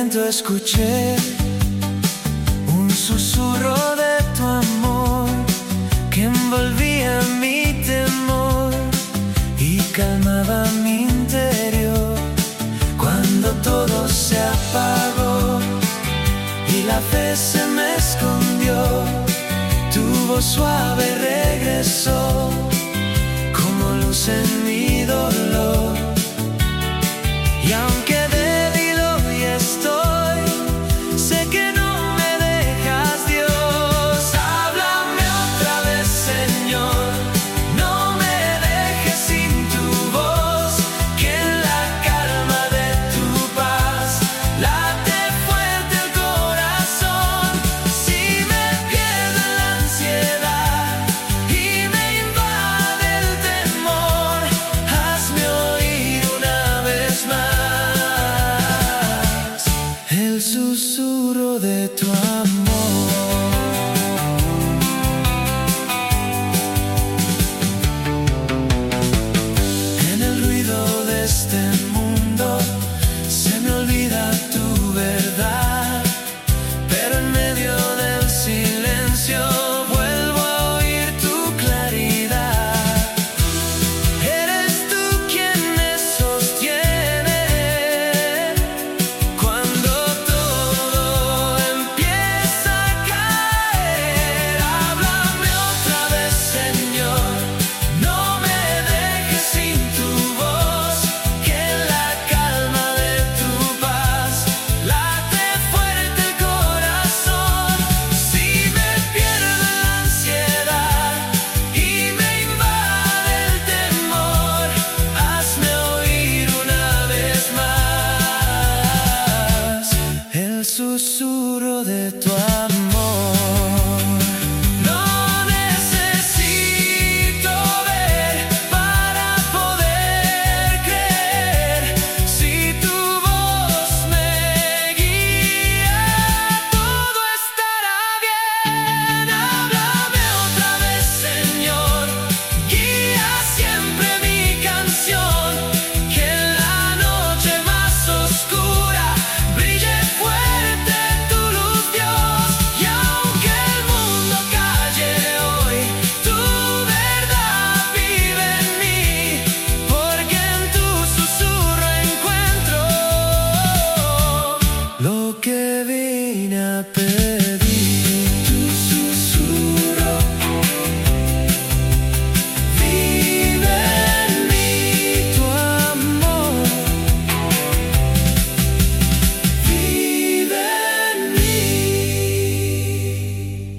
momento escuché un susurro de tu amor que envolvía mi temor y calmaba mi interior. Cuando todo se apagó y la fe se me escondió, tu voz suave regresó como luz en mi dolor. Y aunque débil hoy estoy, sé que no me dejas, Dios. Háblame otra vez, Señor, no me dejes sin tu voz, que en la calma de tu paz late fuerte el corazón. Si me pierdo en la ansiedad y me invade el temor, hazme oír una vez más el susurro de tu amor. En el ruido de este mundo se me olvida tu verdad, pero en medio del silencio vuelvo a oír tu claridad. Eres tú quien me sostiene cuando todo empieza a caer. Háblame otra vez, Señor, no me dejes sin tu voz, que en la calma de tu paz late fuerte el corazón. Si me pierdo en la ansiedad y me invade el temor, hazme oír una vez más el susurro de tu amor. No necesito ver para poder creer. Si tu voz me guía, todo estará bien. Háblame otra vez, Señor, guía siempre mi canción, que en la noche más oscura brille fuerte tu luz, Dios. Y aunque el mundo calle hoy, tu verdad vive en mí, porque en tu susurro encuentro lo que vine a pedir.